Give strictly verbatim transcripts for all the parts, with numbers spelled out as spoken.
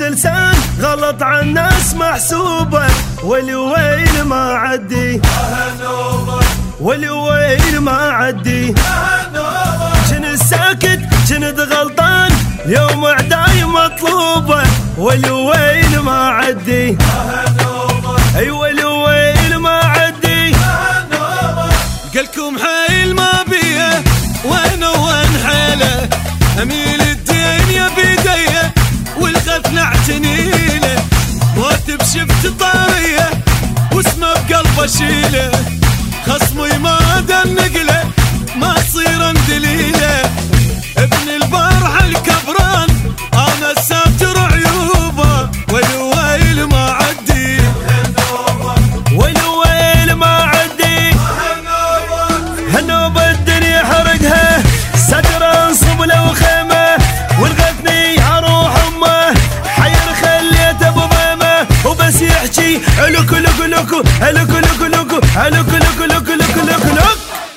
بس لسان غلط عن الناس محسوبة، والويل ما عدي والويل ما عدي. جن ساكت جند غلطان يوم عداي مطلوبة، والويل ما عدي ايوه الويل ما عدي. قالكم حيل ما بيه وانا وين حيله، اميل الدنيا بيديه والغث نعتنيله، موت بشفت طاريه واسمه بقلبه شيله، خصمي ما دام نقله ما تصير اندليله، ابن البارح الكبران انا ساتر عيوبه، والويل ما عدي والويل ما عدي. هالنوبة الدنيا حرقها ستر انصب له خيمه، والغثني اروح امه حير خليته بضيمه، وبس يحكي لك لك لك لك لك لك لك لك لك لك لك لك.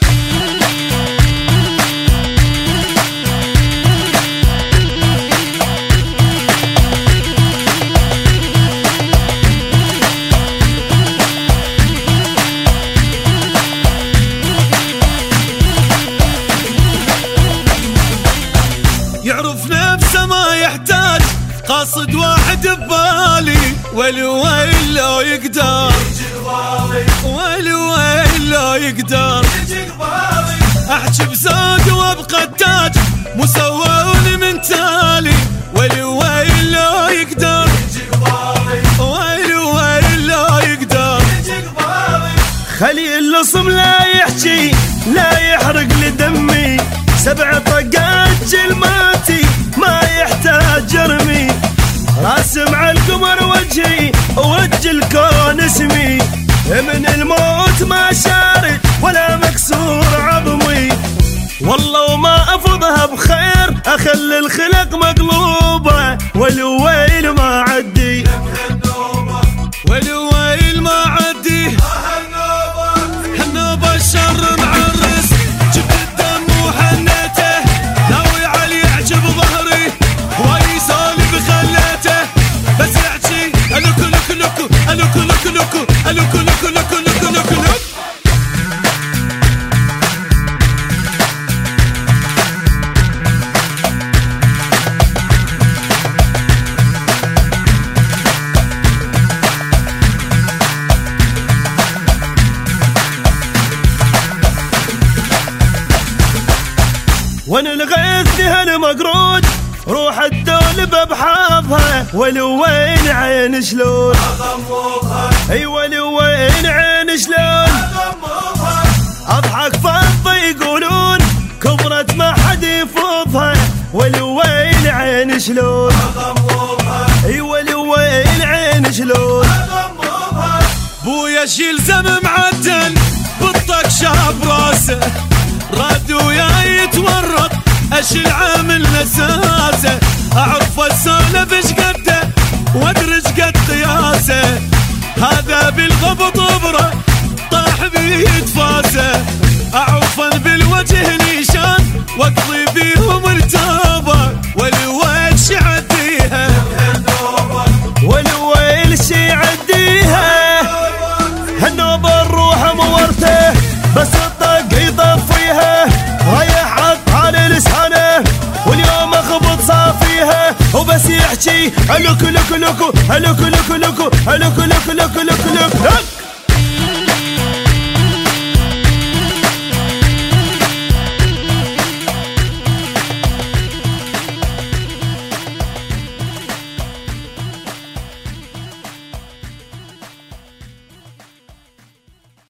يعرف نفسه ما يحتاج قاصد واحد ببالي، والويل لو يقدر والويل لو يقدر احجي بزود وابقى التاج مسوون من تالي، والويل لو يقدر والويل لو يقدر. خلي اللصم لا يحكي لا يحرق لدمي، سبع طقات جلماتي ما يحتاج جرمي، راسم على القمر وجهي ووجه الكون اسمي، من الموت ما شارد ولا مكسور عظمي، والله وما افضها بخير اخلي الخلق مقلوبه، والويل ما عدي والويل ما عدي. هالنوبة الشر معرس جبت الدم وحنيته، ناوي علي يعجب ظهري واي سالب خليته، بس يحكي الك لك لك الك لك لك الك لك لك لك لك لك. وانا الغيث هالمقرود روح الدولبه بحافها، والوين عين شلون ايوه الوين عين شلون. اضحك فضه يقولون كبرت ما حد يفوضها، والوين عين شلون ايوه الوين عين شلون. بويا شيل زم معدن بالطق شاب راسه، راد وياي يتورط اشيل عامل نساسه، اعرف السولف ايش قده وادري ايش قد قياسه، هذا بالغبط بره طاح بيد فاسه، اعوفا بالوجه نيشان واقضي بيهم ارتابه، والويل شي عديها والويل شي عديها. هالنوبه الروح مورته بس الطق يطفيها، رايح عطال لسانه واليوم اخبط صافيها، وبس يحكي لك لك لك لك لك لك لك لك لك لك لك لك.